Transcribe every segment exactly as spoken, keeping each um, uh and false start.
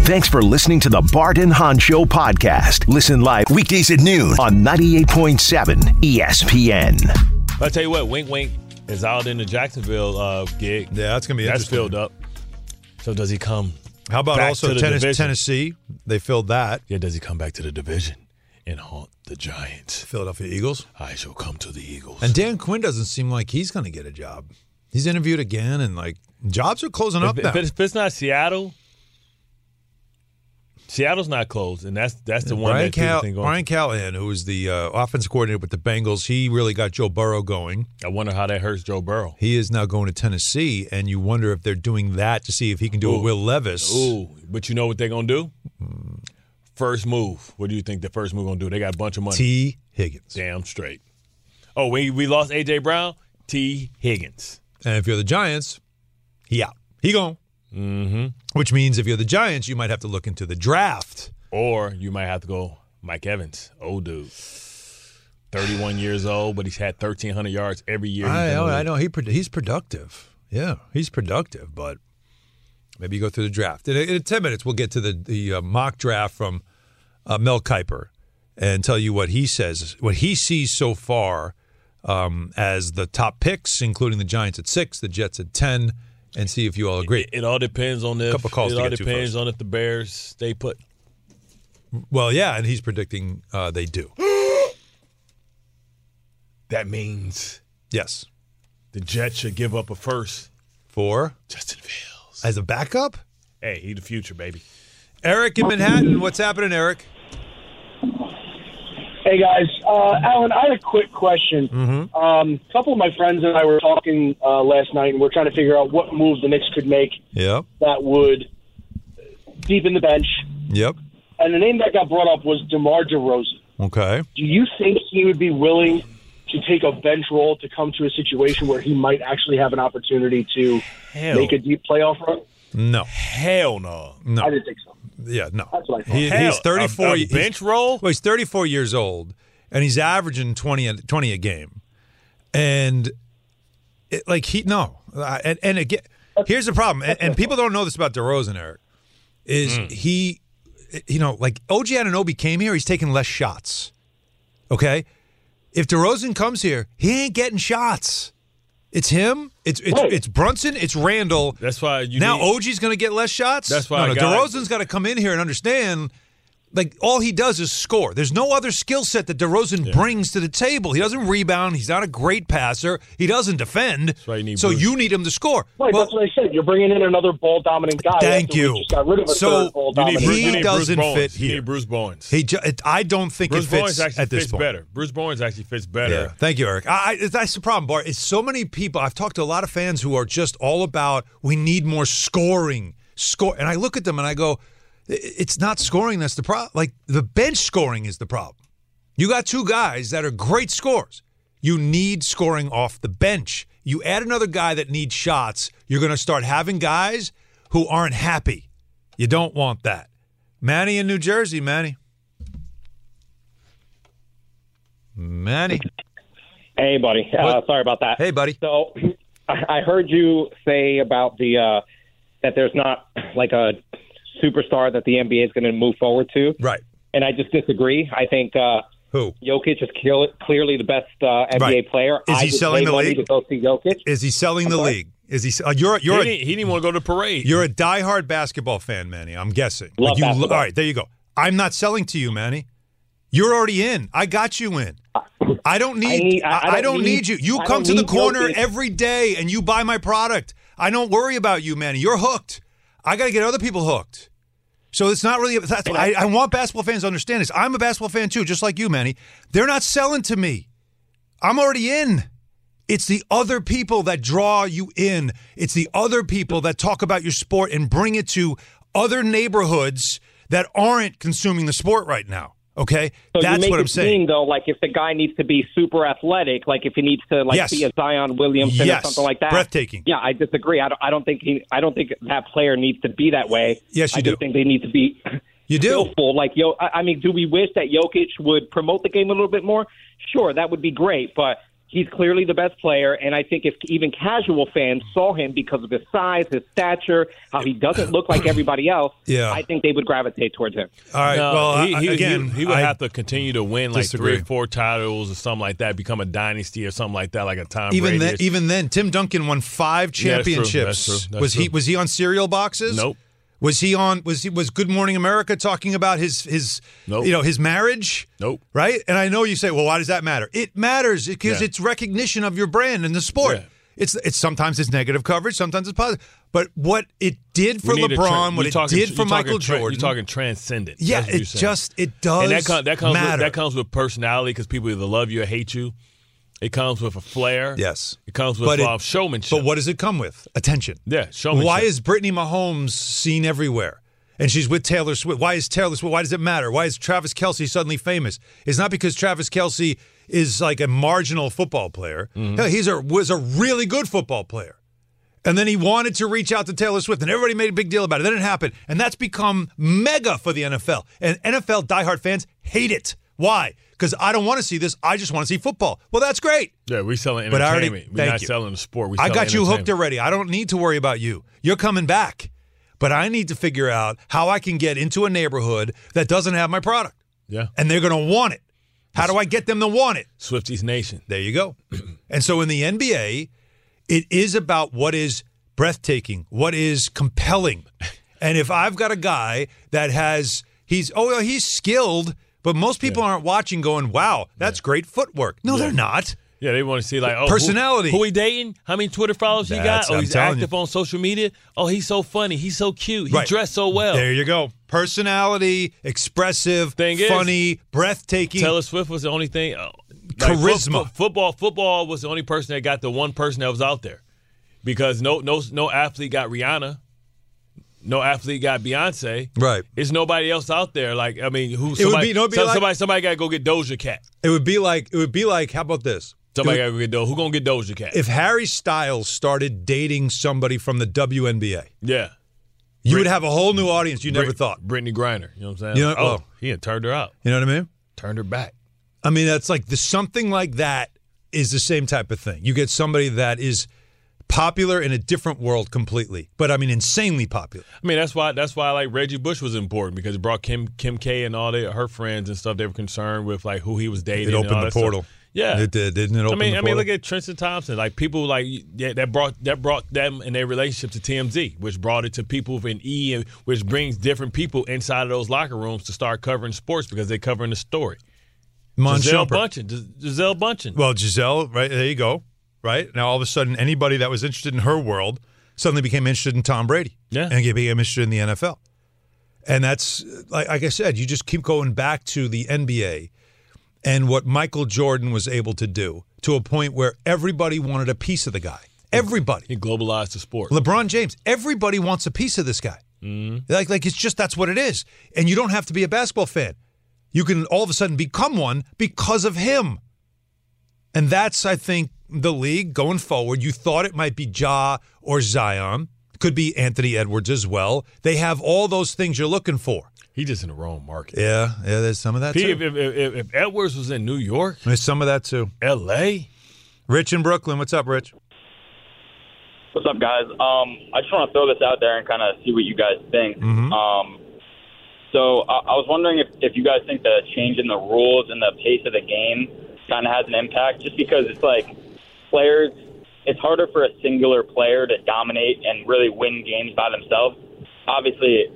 Thanks for listening to the Bart and Hahn Show podcast. Listen live weekdays at noon on ninety-eight point seven E S P N. I'll tell you what, Wink Wink is out in the Jacksonville uh, gig. Yeah, that's going to be That's interesting. filled up. So does he come How about back also to the tennis, division? Tennessee? They filled that. Yeah, does he come back to the division and haunt the Giants? Philadelphia Eagles. I shall come to the Eagles. And Dan Quinn doesn't seem like he's going to get a job. He's interviewed again, and, like, jobs are closing up if, now. if, if it's not Seattle, Seattle's not closed, and that's that's the one Brian, that people Cal- think going. Brian Callahan, who was the uh, offensive coordinator with the Bengals, he really got Joe Burrow going. I wonder how that hurts Joe Burrow. He is now going to Tennessee, and you wonder if they're doing that to see if he can do Ooh. a Will Levis. Ooh, but you know what they're going to do? First move. What do you think the first move going to do? They got a bunch of money. T. Higgins. Damn straight. Oh, we, we lost A J. Brown? T. Higgins. And if you're the Giants, he out. He gone. Mm-hmm. Which means if you're the Giants, you might have to look into the draft. Or you might have to go Mike Evans, old dude. thirty-one years old, but he's had thirteen hundred yards every year. he's I been know, in the I league. know. He he's productive. Yeah, he's productive, but maybe you go through the draft. In, in ten minutes, we'll get to the, the uh, mock draft from uh, Mel Kiper and tell you what he says, what he sees so far um, as the top picks, including the Giants at six, the Jets at ten, and see if you all agree. It, it all depends on if Couple calls it to all get to depends first. on if the Bears stay put. Well, yeah, and he's predicting uh, they do. That means Yes. the Jets should give up a first. For? Justin Fields. As a backup? Hey, he the future, baby. Eric in Manhattan. What's happening, Eric? Hey guys, uh, Alan, I had a quick question. Mm-hmm. Um, a couple of my friends and I were talking uh, last night, and we're trying to figure out what move the Knicks could make Yep. that would deepen the bench. Yep. And the name that got brought up was DeMar DeRozan. Okay. Do you think he would be willing to take a bench role to come to a situation where he might actually have an opportunity to Hell. make a deep playoff run? No. Hell no. No. I didn't think so. Yeah, no. That's what I thought. He, Hell, he's thirty-four. A, a he's- bench roll? Well, he's thirty-four years old, and he's averaging twenty, a- twenty a game. And, it, like, he, no. Uh, And, and again, here's the problem, and, and people don't know this about DeRozan, Eric, is Mm. he, you know, like, O G Anunoby came here, he's taking less shots. Okay? If DeRozan comes here, he ain't getting shots. It's him. It's it's, Right. it's Brunson. It's Randall. That's why you now need, O G's going to get less shots. That's why no, a no, guy- DeRozan's got to come in here and understand. Like, all he does is score. There's no other skill set that DeRozan Yeah. brings to the table. He doesn't rebound. He's not a great passer. He doesn't defend. why you need so Bruce. you need him to score. Right, well, that's what I said. You're bringing in another ball-dominant guy. Thank after we you. just got rid of a So, third ball you need dominant Bruce, He you need Bruce doesn't Bowens. fit You here. need Bruce Bowens. he ju- it, I don't think Bruce it fits Bowens actually at this fits point. better. Bruce Bowens actually fits better. Yeah. Thank you, Eric. I, I, that's the problem, Bart. It's so many people. I've talked to a lot of fans who are just all about we need more scoring. Score, and I look at them and I go, it's not scoring that's the problem. Like, the bench scoring is the problem. You got two guys that are great scorers. You need scoring off the bench. You add another guy that needs shots, you're going to start having guys who aren't happy. You don't want that. Manny in New Jersey, Manny. Manny. Hey, buddy. Uh, What? sorry about that. Hey, buddy. So I I heard you say about the uh, that there's not like a superstar that the N B A is going to move forward to, Right. and I just disagree. I think uh, Who? Jokic is kill- clearly the best uh, N B A Right. player. Is he I would selling pay the money league? to go see Jokic? Is he selling the I'm sorry? league? Is he? Uh, you're He you're a, didn't, he didn't want to go to the parade. you're a diehard basketball fan, Manny. I'm guessing. Love you, basketball. All right, there you go. I'm not selling to you, Manny. You're already in. I got you in. I don't need. I, need- I- I I don't don't need, need- you. You I come don't to the need corner Jokic. every day and you buy my product. I don't worry about you, Manny. You're hooked. I got to get other people hooked. So it's not really. That's, I, I want basketball fans to understand this. I'm a basketball fan too, just like you, Manny. They're not selling to me. I'm already in. It's the other people that draw you in. It's the other people that talk about your sport and bring it to other neighborhoods that aren't consuming the sport right now. Okay? So That's you make what I'm it saying. seem, though, like if the guy needs to be super athletic, like if he needs to like Yes. be a Zion Williamson Yes. or something like that, Breathtaking. Yeah, I disagree. I don't. I don't think he. I don't think that player needs to be that way. Yes, you I do. just think they need to be. You do. skillful. Like yo, I I mean, do we wish that Jokic would promote the game a little bit more? Sure, that would be great, but he's clearly the best player, and I think if even casual fans saw him because of his size, his stature, how he doesn't look like everybody else, yeah. I think they would gravitate towards him. All right, no, well, he, I, he, again, he, he would I have to continue to win like disagree. three or four titles or something like that, become a dynasty or something like that, like a Tom even Brady. then, even then, Tim Duncan won five Yeah, that's true. championships. That's true. That's was he true. was he on cereal boxes? Nope. Was he on? Was he was Good Morning America talking about his his Nope. you know his marriage? Nope. Right? And I know you say, well, why does that matter? It matters because Yeah. it's recognition of your brand in the sport. Yeah. It's it's sometimes it's negative coverage, sometimes it's positive. But what it did for We need a LeBron, tran- what you're it talking- did for you're Michael talking tra- Jordan, You're talking transcendent. yeah, That's what it you're saying. just it does and that, com- that comes matter. with, that comes with personality because people either love you or hate you. It comes with a flair. Yes. It comes with But it- uh, showmanship. But what does it come with? Attention. Yeah, showmanship. Why is Brittany Mahomes seen everywhere? And she's with Taylor Swift. Why is Taylor Swift? Why does it matter? Why is Travis Kelce suddenly famous? It's not because Travis Kelce is like a marginal football player. Mm-hmm. Hell, he's a was a really good football player. And then he wanted to reach out to Taylor Swift, and everybody made a big deal about it. Then it happened. And that's become mega for the N F L. And N F L diehard fans hate it. Why? Because I don't want to see this. I just want to see football. Well, that's great. Yeah, we're selling But I already- entertainment. We're thank not you. selling the sport. We I selling got you hooked entertainment. already. I don't need to worry about you. You're coming back. But I need to figure out how I can get into a neighborhood that doesn't have my product. Yeah. And they're going to want it. How do I get them to want it? Swifties Nation. There you go. And so in the N B A, it is about what is breathtaking, what is compelling. And if I've got a guy that has, he's, oh, well, he's skilled, but most people Yeah. aren't watching going, wow, that's great footwork. No, Yeah. they're not. Yeah, they want to see like oh, Personality. Who, who he dating? How many Twitter followers he That's- got? Oh, I'm he's telling active you. on social media. Oh, he's so funny. He's so cute. He Right. dressed so well. There you go. Personality, expressive, Thing is, funny, breathtaking. Taylor Swift was the only thing. Uh, like, Charisma. fo- fo- football, football was the only person that got the one person that was out there, because no, no, no athlete got Rihanna, no athlete got Beyonce. Right. It's nobody else out there. Like I mean, who? would Somebody, be- you know, it'd be some- like- somebody, somebody got to go get Doja Cat. It would be like, it would be like, how about this? Somebody It got to go get Doja. Who gonna get Doja Cat? If Harry Styles started dating somebody from the W N B A, yeah, you Brit- would have a whole new audience you never Brit- thought. Brittany Griner. You know what I'm saying? You know- oh, well- he had turned her out. You know what I mean? Turned her back. I mean, that's like the something like that is the same type of thing. You get somebody that is popular in a different world completely, but I mean, insanely popular. I mean, that's why that's why like Reggie Bush was important, because it brought Kim Kim K and all the, her friends and stuff. They were concerned with like who he was dating. It and opened all the that stuff. portal. Yeah, It did, didn't it? Open I mean, the I mean, portal? look at Tristan Thompson. Like people like yeah, that brought that brought them and their relationship to T M Z, which brought it to people in E, and which brings different people inside of those locker rooms to start covering sports because they're covering the story. Mon Giselle Shumpert. Bundchen, Gis- Giselle Bundchen. Well, Giselle, right there you go. Right now, all of a sudden, anybody that was interested in her world suddenly became interested in Tom Brady. Yeah. and became interested in the N F L. And that's like, like I said, you just keep going back to the N B A and what Michael Jordan was able to do to a point where everybody wanted a piece of the guy. Everybody. He globalized the sport. LeBron James. Everybody wants a piece of this guy. Mm-hmm. Like, like it's just that's what it is. And you don't have to be a basketball fan. You can all of a sudden become one because of him. And that's, I think, the league going forward. You thought it might be Ja or Zion. Could be Anthony Edwards as well. They have all those things you're looking for. He's just in the wrong market. Yeah, yeah, there's some of that He, too. if, if, if, if Edwards was in New York, There's some of that too. L A, Rich in Brooklyn. What's up, Rich? What's up, guys? Um, I just want to throw this out there and kind of see what you guys think. Mm-hmm. Um, so I, I was wondering if, if you guys think the change in the rules and the pace of the game kind of has an impact, just because it's like players, it's harder for a singular player to dominate and really win games by themselves. Obviously,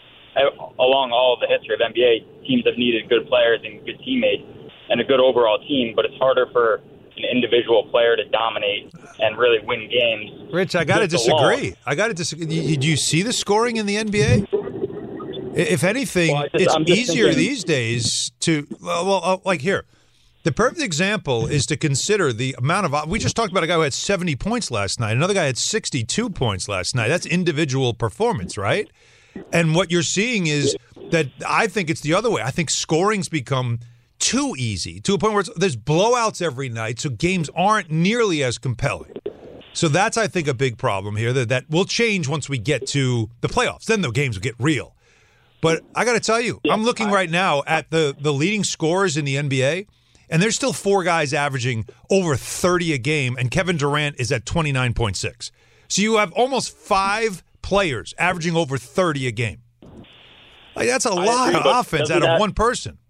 along all of the history of N B A, teams have needed good players and good teammates and a good overall team, but it's harder for an individual player to dominate and really win games. Rich, I got to Just the law. disagree. I got to disagree. Do you see the scoring in the N B A? If anything, Well, I just- it's I'm just easier thinking- these days to, well, well uh, like here. The perfect example is to consider the amount of, we just talked about a guy who had seventy points last night. Another guy had sixty-two points last night. That's individual performance, right? And what you're seeing is that I think it's the other way. I think scoring's become too easy to a point where it's, there's blowouts every night, so games aren't nearly as compelling. So that's, I think, a big problem here that, that will change once we get to the playoffs. Then the games will get real. But I got to tell you, I'm looking right now at the, the leading scorers in the N B A. and there's still four guys averaging over thirty a game, and Kevin Durant is at twenty-nine point six. So you have almost five players averaging over thirty a game. Like, that's a I lot agree, of but offense doesn't out of that- one person.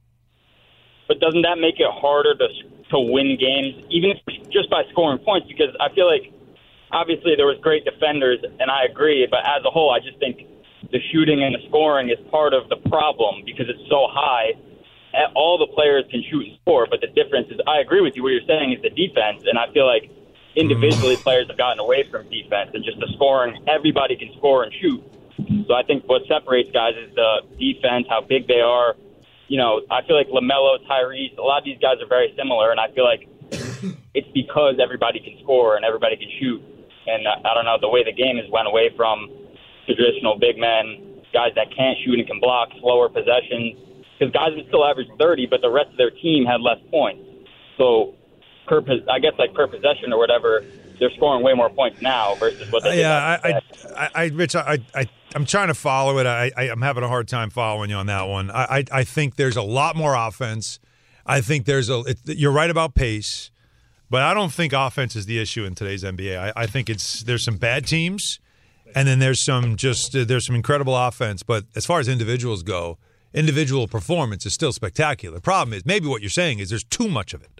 But doesn't that make it harder to to win games, even if just by scoring points? Because I feel like obviously there was great defenders, and I agree. But as a whole, I just think the shooting and the scoring is part of the problem because it's so high. All the players can shoot and score, but the difference is, I agree with you. What you're saying is the defense, and I feel like individually players have gotten away from defense and just the scoring. Everybody can score and shoot. So I think what separates guys is the defense, how big they are. You know, I feel like LaMelo, Tyrese, a lot of these guys are very similar, and I feel like it's because everybody can score and everybody can shoot. And I, I don't know, the way the game has went away from traditional big men, guys that can't shoot and can block, slower possessions, because guys would still average thirty, but the rest of their team had less points. So, per, I guess like per possession or whatever, they're scoring way more points now versus what they did. Yeah, I, I, I, Rich, I, I, I'm trying to follow it. I, I, I'm having a hard time following you on that one. I, I, I think there's a lot more offense. I think there's a. It, you're right about pace, but I don't think offense is the issue in today's N B A. I, I think it's there's some bad teams, and then there's some just uh, there's some incredible offense. But as far as individuals go, individual performance is still spectacular. The problem is maybe what you're saying is there's too much of it.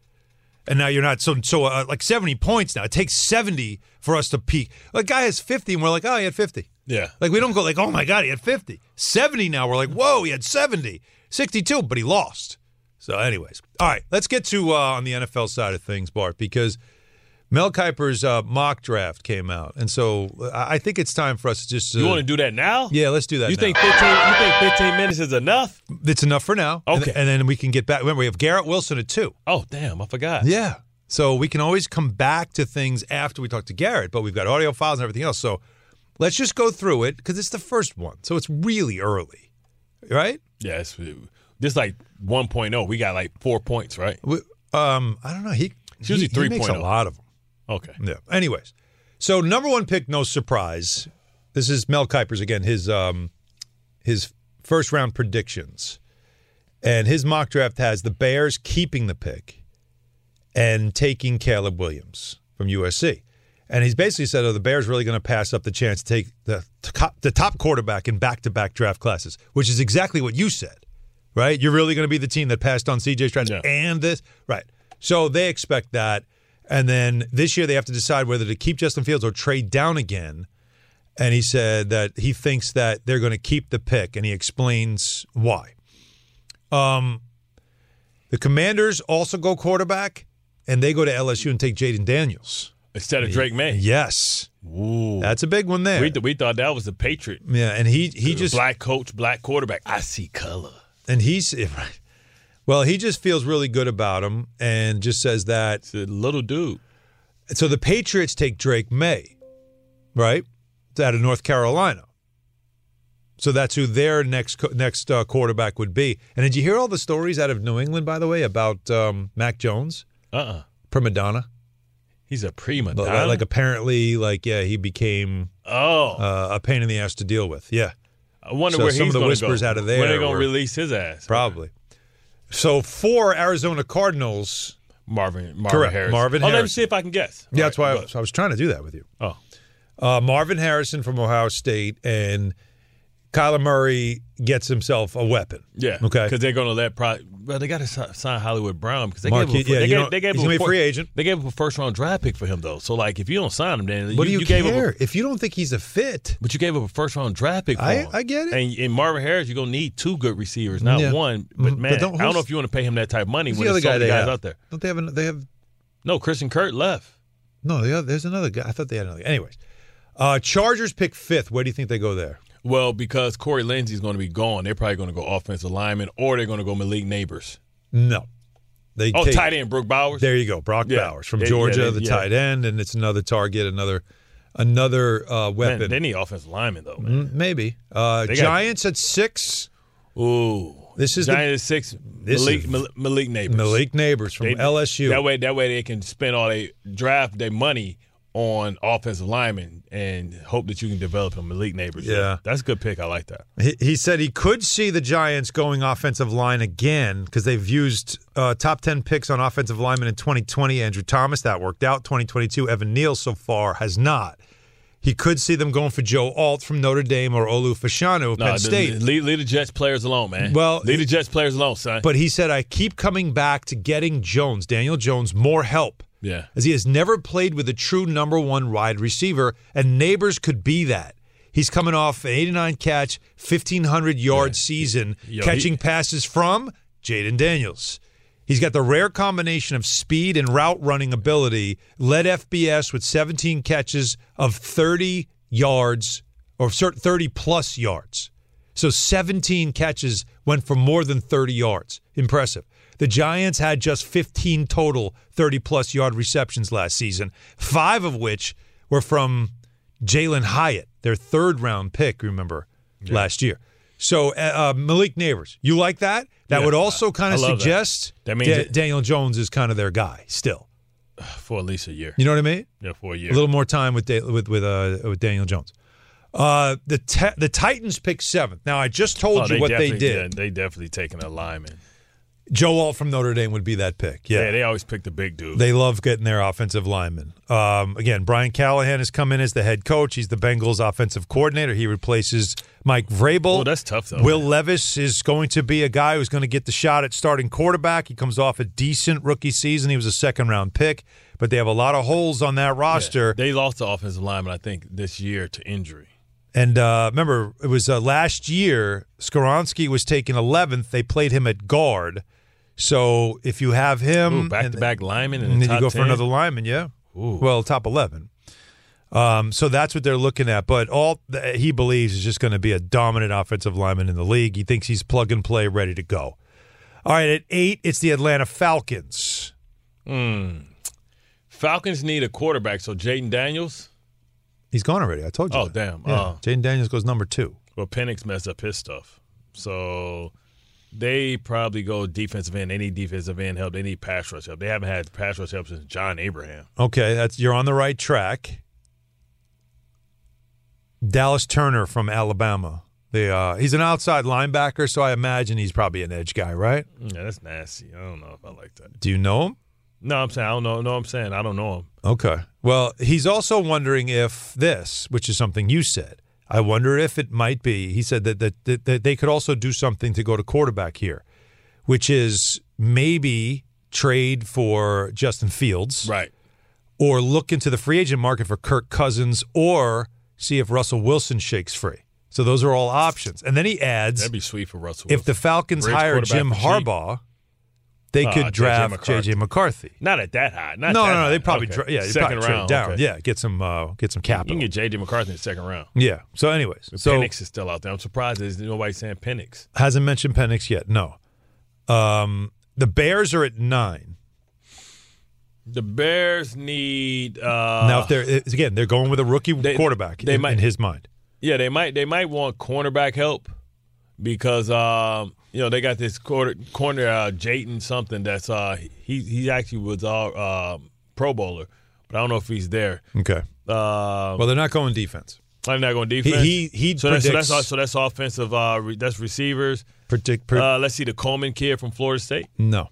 And now you're not so so uh, like seventy points now. It takes seventy for us to peak. Like, guy has fifty, and we're like, oh, he had fifty. Yeah. Like, we don't go like, oh my God, he had fifty. seventy now, we're like, whoa, he had seventy. sixty-two, but he lost. So, anyways, all right, let's get to uh, on the N F L side of things, Bart, because Mel Kiper's uh, mock draft came out, and so I think it's time for us to just. Uh, you want to do that now? Yeah, let's do that. You now. think fifteen? You think fifteen minutes is enough? It's enough for now. Okay, and, and then we can get back. Remember, we have Garrett Wilson at two. Oh, damn, I forgot. Yeah, so we can always come back to things after we talk to Garrett, but we've got audio files and everything else. So let's just go through it because it's the first one, so it's really early, right? Yeah, it's, this is like one point oh. We got like four points, right? We, um, I don't know. He it's usually he, he makes a three point oh. lot of them. Okay. Yeah. Anyways, so number one pick, no surprise. This is Mel Kiper's again. His um, his first round predictions, and his mock draft has the Bears keeping the pick and taking Caleb Williams from U S C. And he's basically said, "Oh, the Bears really going to pass up the chance to take the the top quarterback in back to back draft classes," which is exactly what you said, right? You're really going to be the team that passed on C J Stroud yeah. and this, right? So they expect that. And then this year they have to decide whether to keep Justin Fields or trade down again. And he said that he thinks that they're going to keep the pick, and he explains why. Um, the Commanders also go quarterback, and they go to L S U and take Jaden Daniels. Instead of Drake May. Yes. Ooh. That's a big one there. We, th- we thought that was the Patriot. Yeah, and he he just black coach, black quarterback. I see color. And he's right. Well, he just feels really good about him and just says that. It's a little dude. So the Patriots take Drake May, right? It's out of North Carolina. So that's who their next next uh, quarterback would be. And did you hear all the stories out of New England, by the way, about um, Mac Jones? Uh-uh. Prima donna. He's a prima donna? Like, like apparently, like, yeah, he became oh uh, a pain in the ass to deal with. Yeah. I wonder so where some he's of the gonna whispers go. out of there. When are they going were- to release his ass? Probably. So for Arizona Cardinals, Marvin, Marvin correct, Harrison. Marvin oh, let me Harrison. see if I can guess. Yeah, All that's why I right, was, I was trying to do that with you. Oh. Uh, Marvin Harrison from Ohio State, and Kyler Murray gets himself a weapon. Yeah. Okay. Because they're going to let pro- well, they got to sign Hollywood Brown because they Marquis- gave him a, yeah, they you gave, know, they gave he's him gonna a be a free agent. They gave him a first round draft pick for him though. So like if you don't sign him, then What you, do you, you gave care? him a, if you don't think he's a fit, but you gave up a first round draft pick for I- him. I get it. And in Marvin Harris, you're gonna need two good receivers, not Yeah. one. But Mhm. man, But don't- I don't know who's- if you want to pay him that type of money who's when the other there's so guy many they guys have? out there. Don't they have? An, they have No, Christian Kurt left. no. They have, there's another guy. I thought they had another. Anyways, uh, Chargers pick fifth. Where do you think they go there? Well, because Corey Lindsey's going to be gone, they're probably going to go offensive lineman, or they're going to go Malik Neighbors. No. They Oh, take, tight end Brooke Bowers. There you go, Brock Yeah. Bowers from They- Georgia, yeah, they- the yeah. tight end, and it's another target, another another uh, weapon. Man, they need offensive linemen though, man. Mm, Maybe uh, They got- Giants at six. Ooh, This is the- Giants six. this Malik, is- Malik, Malik Neighbors. Malik Neighbors from They- L S U. That way, that way they can spend all their draft their money on offensive linemen and hope that you can develop him. Malik Neighbors. Yeah. That's a good pick. I like that. He, he said he could see the Giants going offensive line again because they've used uh, top ten picks on offensive linemen in twenty twenty. Andrew Thomas, that worked out. twenty twenty-two, Evan Neal so far has not. He could see them going for Joe Alt from Notre Dame or Olu Fashanu of No, Penn the- State. Leave, leave the Jets players alone, man. Well, leave the Jets players alone, son. But he said, I keep coming back to getting Jones, Daniel Jones, more help. Yeah. As he has never played with a true number one wide receiver, and Neighbors could be that. He's coming off an eighty-nine catch, fifteen hundred yard Yeah. season, Yo, catching he- passes from Jaden Daniels. He's got the rare combination of speed and route running ability, led F B S with seventeen catches of thirty yards or thirty plus yards. So seventeen catches went for more than thirty yards. Impressive. The Giants had just fifteen total thirty-plus yard receptions last season, five of which were from Jalen Hyatt, their third-round pick, remember, yeah. last year. So uh, Malik Neighbors, you like that? That Yeah, would also kind I of love suggest that. That means Da- it- Daniel Jones is kind of their guy still. For at least a year. You know what I mean? Yeah, for a year. A little more time with da- with with, uh, with Daniel Jones. Uh, the te- the Titans picked seventh. Now I just told oh, you what they definitely- did. Yeah, they definitely taking a lineman. Joe Alt from Notre Dame would be that pick. Yeah, Yeah, they always pick the big dude. They love getting their offensive linemen. Um, again, Brian Callahan has come in as the head coach. He's the Bengals offensive coordinator. He replaces Mike Vrabel. Oh, that's tough, though. Will Levis is going to be a guy who's going to get the shot at starting quarterback. He comes off a decent rookie season. He was a second-round pick, but they have a lot of holes on that roster. Yeah, they lost the offensive lineman, I think, this year to injury. And uh, remember, it was uh, last year, Skoronski was taken eleventh. They played him at guard. So if you have him, Ooh, back-to-back lineman in the and then top you go for ten? another lineman, yeah. Ooh. Well, top eleven. Um, so that's what they're looking at. But all th- he believes is just going to be a dominant offensive lineman in the league. He thinks he's plug and play, ready to go. All right, at eight, it's the Atlanta Falcons. Mm. Falcons need a quarterback, so Jaden Daniels. He's gone already. I told you. Oh, that. damn. Yeah. Oh. Jaden Daniels goes number two. Well, Penix messed up his stuff. So they probably go defensive end. They need defensive end help. They need pass rush help. They haven't had pass rush help since John Abraham. Okay, that's you're on the right track. Dallas Turner from Alabama. The uh, he's an outside linebacker, so I imagine he's probably an edge guy, right? Yeah, that's nasty. I don't know if I like that. Do you know him? No, I'm saying I don't know. No, I'm saying I don't know him. Okay. Well, he's also wondering if this, which is something you said, I wonder if it might be, he said that, that, that, that they could also do something to go to quarterback here, which is maybe trade for Justin Fields. Right. Or look into the free agent market for Kirk Cousins or see if Russell Wilson shakes free. So those are all options. And then he adds, that'd be sweet for Russell Wilson. if the Falcons Bridge hire quarterback Jim for cheap. Harbaugh, they Uh, could J J draft J J McCarthy. McCarthy. Not at that high. Not No, that no, no. high. They probably, Okay. dra- yeah, they second probably trade round down. okay. Yeah, get some, uh, get some You capital. can get J J McCarthy in the second round. Yeah. So, anyways, so Penix is still out there. I'm surprised there's nobody saying Penix. hasn't mentioned Penix yet. No. Um, the Bears are at nine. The Bears need uh, now, if they're it's- again, they're going with a rookie They- quarterback they in, might- in his mind. Yeah, they might they might want cornerback help because um, you know they got this quarter, corner uh, Jayton something that's uh he he actually was all uh, Pro Bowler, but I don't know if he's there. Okay. Uh, Well, they're not going defense. I'm not going defense. He he, he so, that's, so predicts. that's so that's offensive. Uh, re, that's receivers. predict, pre- Uh, let's see the Coleman kid from Florida State. no.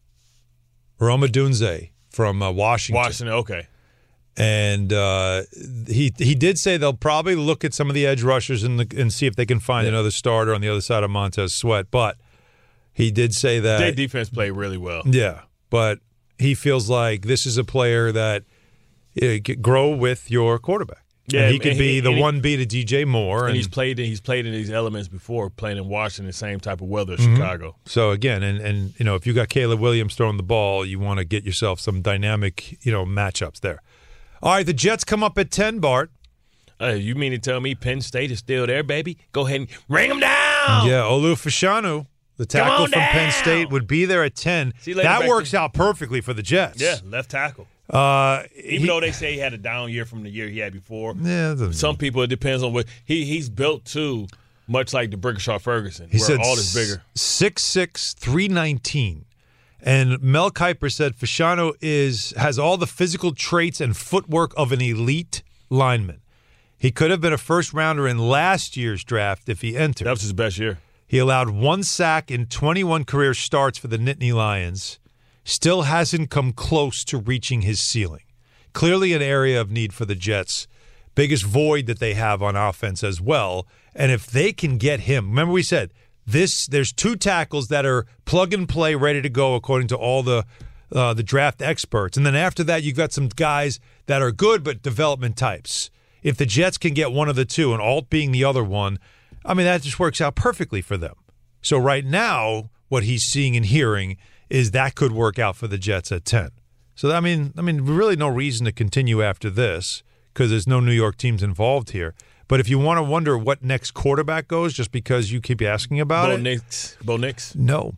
Roma Dunze from uh, Washington. Washington. Okay. And uh, he he did say they'll probably look at some of the edge rushers and, the, and see if they can find Yeah. another starter on the other side of Montez Sweat. But he did say that Their defense played really well. yeah, but he feels like this is a player that you know, could grow with your quarterback. Yeah, and he could and be he- the and he- one B to D J Moore, And and, he's played. He's played in these elements before, playing in Washington, same type of weather as Mm-hmm. Chicago. so again, and and you know, if you got Caleb Williams throwing the ball, you want to get yourself some dynamic, you know, matchups there. All right, the Jets come up at ten, Bart. Uh, you mean to tell me Penn State is still there, baby? Go ahead and ring them down. Yeah, Olu Fashanu, the tackle on from Penn down. State, would be there at ten. See you later, That Becky. works out perfectly for the Jets. Yeah, left tackle. Uh, Even he- though they say he had a down year from the year he had before. yeah, the- Some people, it depends on what he he's built to, much like the Brickashaw Ferguson, he where said all is bigger. six six, three nineteen. And Mel Kiper said Fasciano is has all the physical traits and footwork of an elite lineman. He could have been a first-rounder in last year's draft if he entered. That was his best year. He allowed one sack in twenty-one career starts for the Nittany Lions. Still hasn't come close to reaching his ceiling. Clearly an area of need for the Jets. Biggest void that they have on offense as well. And if they can get him, remember we said, this there's two tackles that are plug and play, ready to go according to all the uh, the draft experts. And then after that, you've got some guys that are good but development types. If the Jets can get one of the two, and Alt being the other one, I mean, that just works out perfectly for them. So right now, what he's seeing and hearing is that could work out for the Jets at ten. So, I mean, I mean, really no reason to continue after this because there's no New York teams involved here. But if you want to wonder what next quarterback goes just because you keep asking about Bo it. Nix. Bo Nix? No.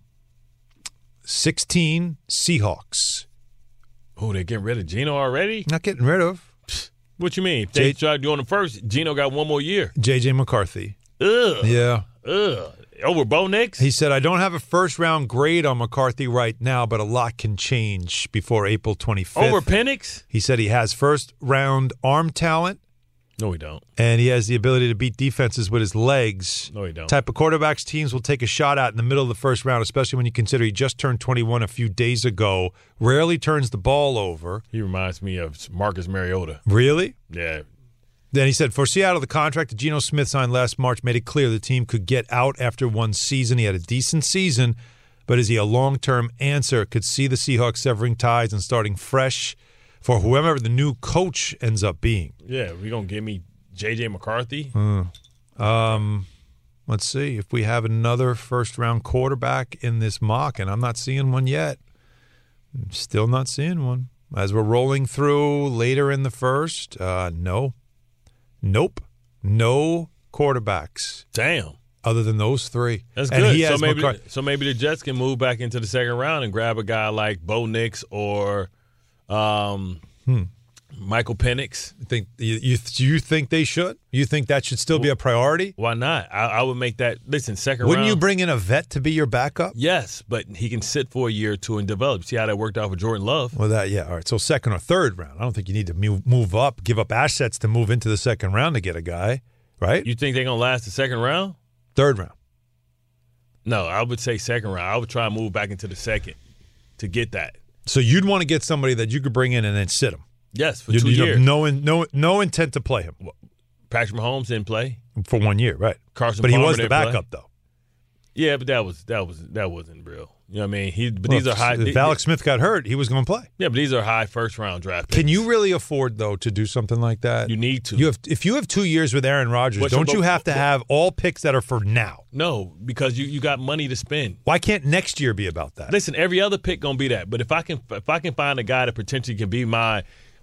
sixteen Seahawks. Oh, they're getting rid of Geno already? Not getting rid of. What you mean? If they J- tried doing them first, Geno got one more year. J J McCarthy. Ugh. Yeah. Ugh. Over Bo Nix? He said, I don't have a first-round grade on McCarthy right now, but a lot can change before April twenty-fifth. Over Penix? He said he has first-round arm talent, No, he don't. and he has the ability to beat defenses with his legs. No, he don't. Type of quarterbacks teams will take a shot at in the middle of the first round, especially when you consider he just turned twenty-one a few days ago. Rarely turns the ball over. He reminds me of Marcus Mariota. Really? Yeah. Then he said, for Seattle, the contract that Geno Smith signed last March made it clear the team could get out after one season. He had a decent season, but is he a long-term answer? Could see the Seahawks severing ties and starting fresh for whoever the new coach ends up being. Yeah, we going to give me J J McCarthy? Uh, um, let's see if we have another first-round quarterback in this mock, and I'm not seeing one yet. I'm still not seeing one. As we're rolling through later in the first, uh, no. Nope. No quarterbacks. Damn. Other than those three. That's And good. he So has maybe, McCarthy. so maybe the Jets can move back into the second round and grab a guy like Bo Nix or um, Hmm. Michael Penix. Think you, you you think they should? You think that should still be a priority? Why not? I, I would make that. Listen, second Wouldn't round. you bring in a vet to be your backup? Yes, but he can sit for a year or two and develop. See how that worked out for Jordan Love? Well, that yeah. All right. So second or third round. I don't think you need to move, move up, give up assets to move into the second round to get a guy, right? You think they're gonna last the second round? Third round. No, I would say second round. I would try and move back into the second to get that. So you'd want to get somebody that you could bring in and then sit him. Yes, for You, two you years. have no in- no no intent to play him Patrick Mahomes didn't play. for one year, right? Carson but he Palmer was the didn't play. backup though. Yeah, but that was that was that wasn't real. You know what I mean? He, but Well, these are high. If Alex Smith got hurt, he was going to play. Yeah, but these are high first round draft picks. Can you really afford though to do something like that? You need to. You have if you have two years with Aaron Rodgers, But- don't but- you have to but- have all picks that are for now? No, because you, you got money to spend. Why can't next year be about that? Listen, every other pick gonna be that. But if I can if I can find a guy that potentially can be my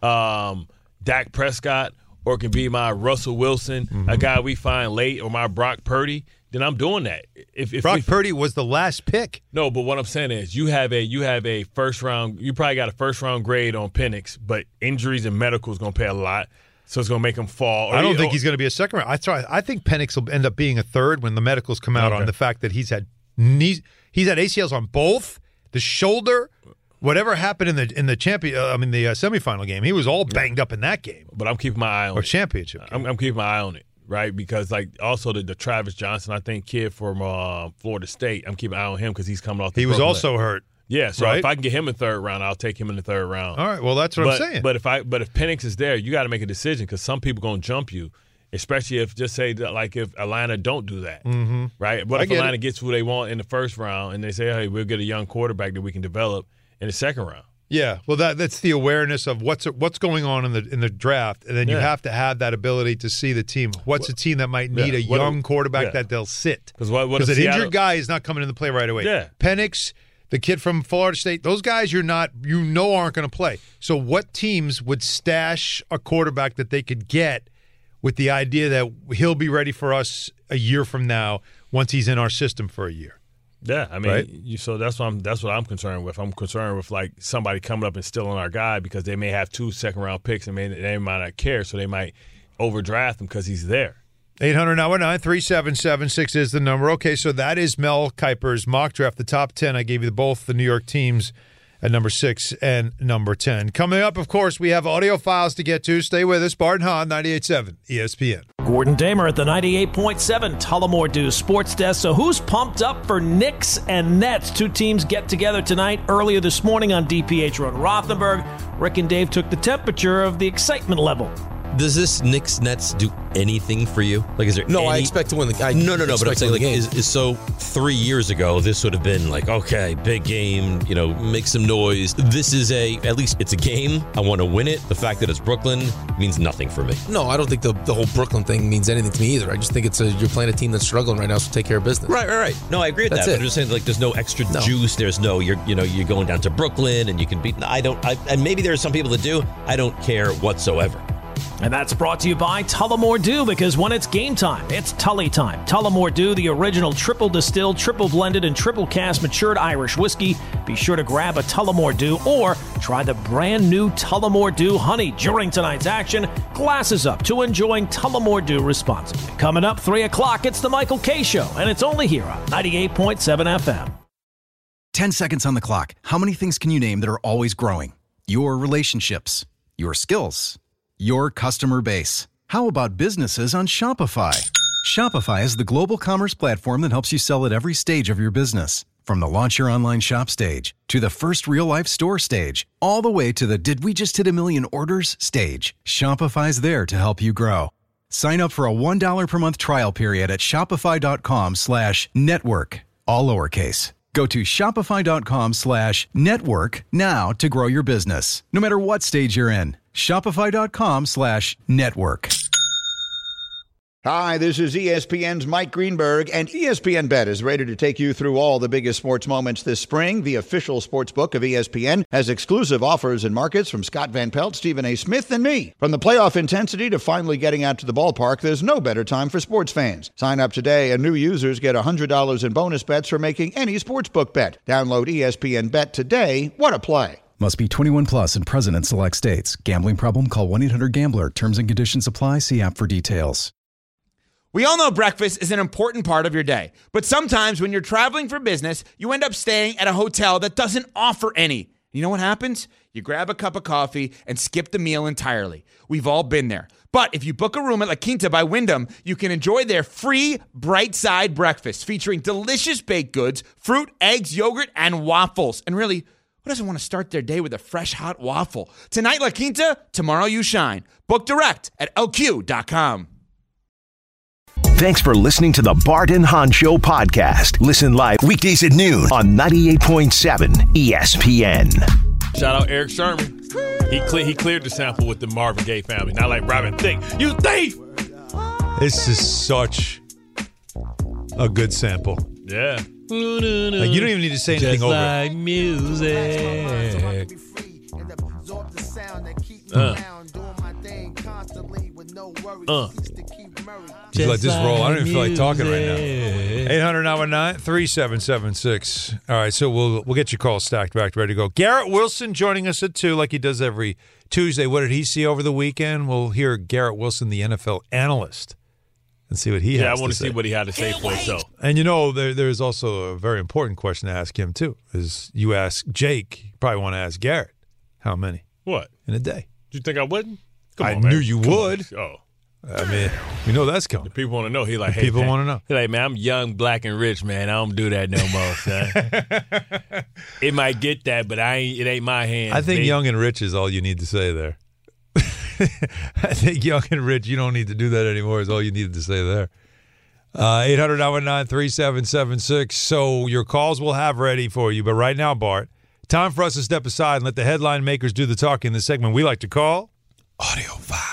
um, Dak Prescott or can be my Russell Wilson, Mm-hmm. a guy we find late, or my Brock Purdy, then I'm doing that. If, if Brock if, Purdy was the last pick. No, but what I'm saying is you have a you have a first round. You probably got a first round grade on Penix, but injuries and medical is gonna pay a lot, so it's gonna make him fall. Or I don't he- think or- he's going to be a second round. I try. I think Penix will end up being a third when the medicals come out Okay. on the fact that he's had knees, he's had A C Ls on both the shoulder. Whatever happened in the in the champion, uh, I mean the uh, semifinal game, he was all banged up in that game But I'm keeping my eye on or it. championship. Game. I'm, I'm keeping my eye on it, right? Because like also the, the Travis Johnson, I think kid from uh, Florida State, I'm keeping an eye on him because he's coming off. The he was broken also leg. hurt. yeah. So right? if I can get him in the third round, I'll take him in the third round. All right. Well, that's what but, I'm saying. But if I but if Penix is there, you got to make a decision because some people gonna jump you, especially if just say that, like if Atlanta don't do that, mm-hmm. right? What I if get Atlanta it. gets who they want in the first round and they say, hey, we'll get a young quarterback that we can develop in the second round? Yeah, well, that that's the awareness of what's what's going on in the in the draft, and then you Yeah. have to have that ability to see the team. What's a team that might need Yeah. a What- young quarterback yeah. that they'll sit? 'Cause what- what Because if an Seattle- injured guy is not coming into play right away. Yeah. Penix, the kid from Florida State, those guys you're not you know aren't going to play. So what teams would stash a quarterback that they could get with the idea that he'll be ready for us a year from now once he's in our system for a year? Yeah, I mean, Right? you, so that's what I'm. That's what I'm concerned with. I'm concerned with like somebody coming up and stealing our guy because they may have two second round picks and may, they might not care, so they might overdraft him because he's there. eight hundred nine one nine three seven seven six is the number. Okay, so that is Mel Kiper's mock draft. The top ten, I gave you both the New York teams at number six and number ten. Coming up, of course, we have audio files to get to. Stay with us. Bart and Hahn, ninety-eight point seven E S P N. Gordon Damer at the ninety-eight point seven Tullamore Dew Sports Desk. So who's pumped up for Knicks and Nets? Two teams get together tonight. Earlier this morning on D P H Road in Rothenberg, Rick and Dave took the temperature of the excitement level. Does this Knicks Nets do anything for you? Like, is there no? any... I expect to win the. I no, no, no. But I'm saying, like, game. is, is so three years ago, this would have been like, okay, big game. You know, make some noise. This is a at least it's a game. I want to win it. The fact that it's Brooklyn means nothing for me. No, I don't think the the whole Brooklyn thing means anything to me either. I just think it's a you're playing a team that's struggling right now, so take care of business. Right, right, right. No, I agree with that's that. It. But I'm just saying, like, there's no extra no. juice. There's no you're you know you're going down to Brooklyn and you can beat. I don't. I, and maybe there are some people that do. I don't care whatsoever. And that's brought to you by Tullamore Dew, because when it's game time, it's Tully time. Tullamore Dew, the original triple distilled, triple blended, and triple cast matured Irish whiskey. Be sure to grab a Tullamore Dew or try the brand new Tullamore Dew Honey during tonight's action. Glasses up to enjoying Tullamore Dew responsibly. Coming up three o'clock, it's the Michael K. Show, and it's only here on ninety-eight point seven F M. Ten seconds on the clock. How many things can you name that are always growing? Your relationships, your skills, your customer base. How about businesses on Shopify? Shopify is the global commerce platform that helps you sell at every stage of your business. From the launch your online shop stage, to the first real-life store stage, all the way to the did we just hit a million orders stage. Shopify's there to help you grow. Sign up for a one dollar per month trial period at shopify.com slash network, all lowercase. Go to shopify.com slash network now to grow your business, no matter what stage you're in. Shopify.com slash network. Hi, this is E S P N's Mike Greenberg, and E S P N Bet is ready to take you through all the biggest sports moments this spring. The official sports book of E S P N has exclusive offers and markets from Scott Van Pelt, Stephen A. Smith, and me. From the playoff intensity to finally getting out to the ballpark, there's no better time for sports fans. Sign up today, and new users get one hundred dollars in bonus bets for making any sportsbook bet. Download E S P N Bet today. What a play. Must be twenty-one plus and present in select states. Gambling problem? Call one eight hundred gambler. Terms and conditions apply. See app for details. We all know breakfast is an important part of your day, but sometimes when you're traveling for business, you end up staying at a hotel that doesn't offer any. You know what happens? You grab a cup of coffee and skip the meal entirely. We've all been there. But if you book a room at La Quinta by Wyndham, you can enjoy their free Bright Side breakfast featuring delicious baked goods, fruit, eggs, yogurt, and waffles. And really, who doesn't want to start their day with a fresh, hot waffle? Tonight, La Quinta, tomorrow you shine. Book direct at L Q dot com. Thanks for listening to the Bart and Hahn Show podcast. Listen live weekdays at noon on ninety-eight point seven E S P N. Shout out Eric Sherman. He cle- he cleared the sample with the Marvin Gaye family. Not like Robin Thicke. You thief! This is such a good sample. Yeah. Like, you don't even need to say anything Just over like it. music. Uh. Uh. Just let this roll. I don't even feel like talking right now. eight hundred nine one nine three seven seven six. All right, so we'll we'll get your call stacked back, ready to go. Garrett Wilson joining us at two, like he does every Tuesday. What did he see over the weekend? We'll hear Garrett Wilson, the N F L analyst, and see what he Yeah, has I want to to see say. what he had to say for himself. And you know, there, there's also a very important question to ask him too. Is you ask Jake, you probably want to ask Garrett, how many? What? In a day? Do you think I wouldn't? Come I on, knew man. you Come would. on. Oh. I mean, we know that's coming. The people want to know. He like, The hey, people man. want to know. He like, man, I'm young, black, and rich, man. I don't do that no more, son. It might get that, but I ain't. It ain't my hand. I think They- young and rich is all you need to say there. I think young and rich, you don't need to do that anymore, is all you needed to say there. Uh, eight hundred nine one nine three seven seven six. So your calls we'll have ready for you. But right now, Bart, time for us to step aside and let the headline makers do the talking in the segment we like to call Audio File.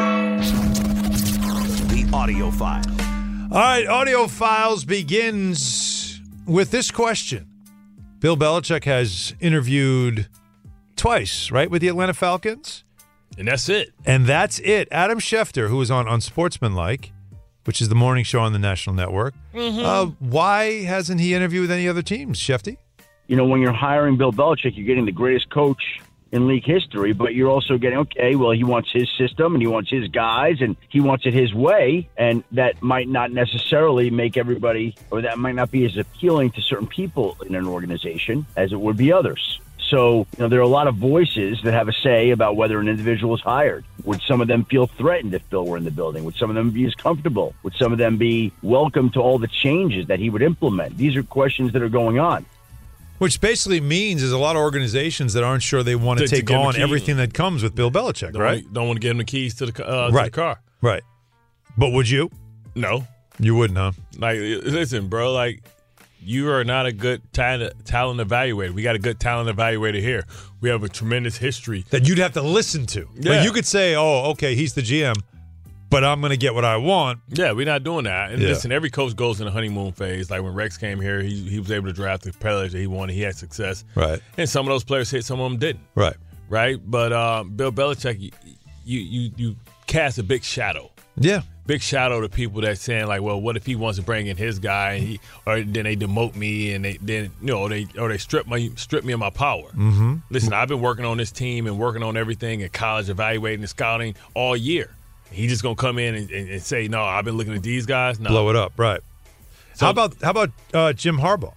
The Audio File. All right, Audio Files begins with this question. Bill Belichick has interviewed twice, right, with the Atlanta Falcons? And that's it. And that's it. Adam Schefter, who was on Unsportsmanlike, which is the morning show on the National Network. Mhm. Uh, why hasn't he interviewed with any other teams, Shefty? You know, when you're hiring Bill Belichick, you're getting the greatest coach in league history, but you're also getting, okay, well, he wants his system and he wants his guys and he wants it his way, and that might not necessarily make everybody, or that might not be as appealing to certain people in an organization as it would be others. So, you know, there are a lot of voices that have a say about whether an individual is hired. Would some of them feel threatened if Bill were in the building? Would some of them be as comfortable? Would some of them be welcome to all the changes that he would implement? These are questions that are going on. Which basically means there's a lot of organizations that aren't sure they want to, to take to on everything that comes with Bill Belichick, don't right? Want, don't want to give him the keys to the, uh, right. to the car. Right. But would you? No. You wouldn't, huh? Like, listen, bro, like, you are not a good talent, talent evaluator. We got a good talent evaluator here. We have a tremendous history. That you'd have to listen to. Yeah. Like you could say, oh, okay, he's the G M, but I'm going to get what I want. Yeah, we're not doing that. And yeah. listen, every coach goes in a honeymoon phase. Like when Rex came here, he he was able to draft the players that he wanted. He had success. Right. And some of those players hit, some of them didn't. Right. Right? But uh, Bill Belichick, you, you, you, you cast a big shadow. Yeah. Big shout out to people that's saying like, well, what if he wants to bring in his guy, and he, or then they demote me, and they then you know they or they strip my strip me of my power. Mm-hmm. Listen, I've been working on this team and working on everything in college, evaluating and scouting all year. He just gonna come in and, and, and say, no, I've been looking at these guys. No. Blow it up, right? So, how about how about uh, Jim Harbaugh?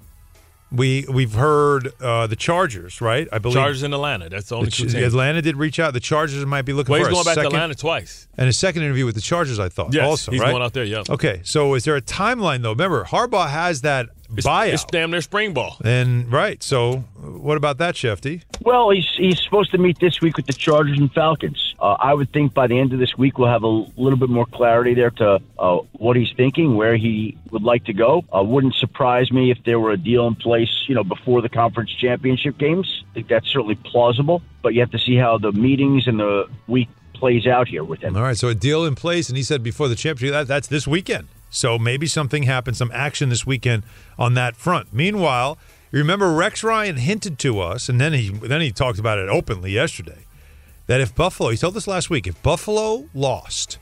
We we've heard uh, the Chargers, right? I believe Chargers in Atlanta. That's the only the, two teams. Atlanta did reach out. The Chargers might be looking well, for he's a going back second, to Atlanta twice. And a second interview with the Chargers, I thought. Yes, also, he's right? going out there. Yeah. Okay, so is there a timeline though? Remember, Harbaugh has that it's, buyout. It's damn near spring ball. And right. So what about that, Shefty? Well, he's he's supposed to meet this week with the Chargers and Falcons. Uh, I would think by the end of this week we'll have a little bit more clarity there to uh, what he's thinking, where he would like to go. Uh, wouldn't surprise me if there were a deal in place, you know, before the conference championship games. I think that's certainly plausible, but you have to see how the meetings and the week plays out here with him. All right, so a deal in place, and he said before the championship, that, that's this weekend. So maybe something happens, some action this weekend on that front. Meanwhile, you remember Rex Ryan hinted to us, and then he then he talked about it openly yesterday, that if Buffalo, he told us last week, if Buffalo lost,